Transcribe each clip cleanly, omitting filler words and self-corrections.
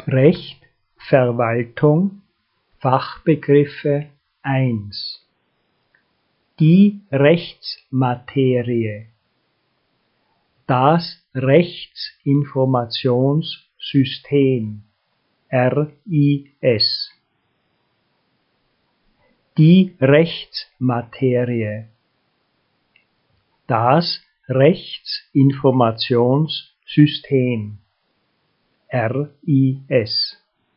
Recht, Verwaltung, Fachbegriffe 1. Die Rechtsmaterie. Das Rechtsinformationssystem RIS. Die Rechtsmaterie. Das Rechtsinformationssystem RIS.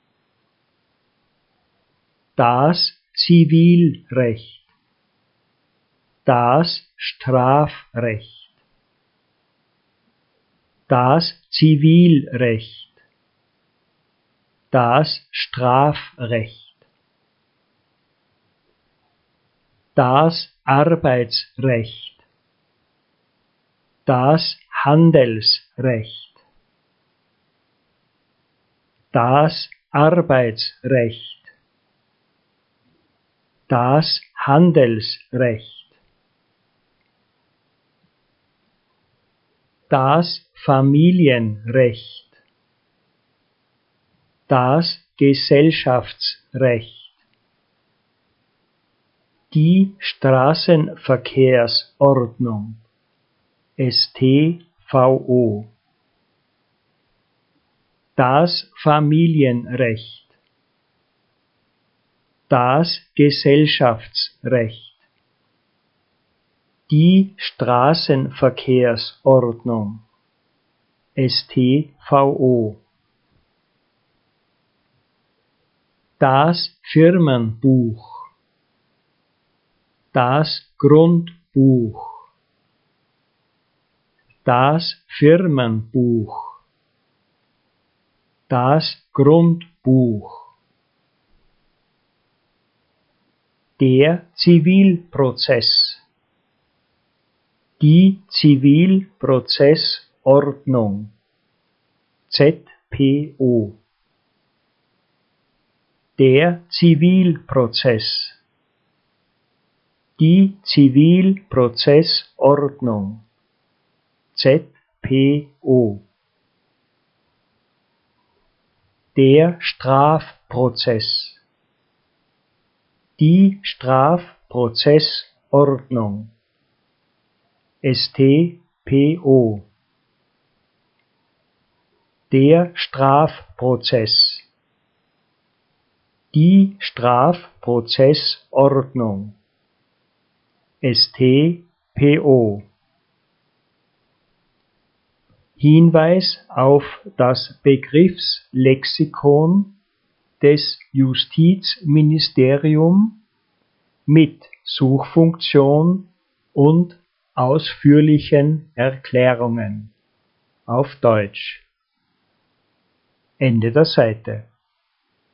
Das Zivilrecht. Das Strafrecht. Das Zivilrecht. Das Strafrecht. Das Arbeitsrecht. Das Handelsrecht. Das Arbeitsrecht. Das Handelsrecht. Das Familienrecht. Das Gesellschaftsrecht. Die Straßenverkehrsordnung StVO. Das Familienrecht. Das Gesellschaftsrecht. Die Straßenverkehrsordnung StVO. Das Firmenbuch. Das Grundbuch. Das Firmenbuch. Das Grundbuch. Der Zivilprozess. Die Zivilprozessordnung ZPO. Der Zivilprozess. Die Zivilprozessordnung ZPO. Der Strafprozess. Die Strafprozessordnung StPO. Der Strafprozess. Die Strafprozessordnung StPO. Hinweis auf das Begriffslexikon des Justizministerium mit Suchfunktion und ausführlichen Erklärungen auf Deutsch. Ende der Seite.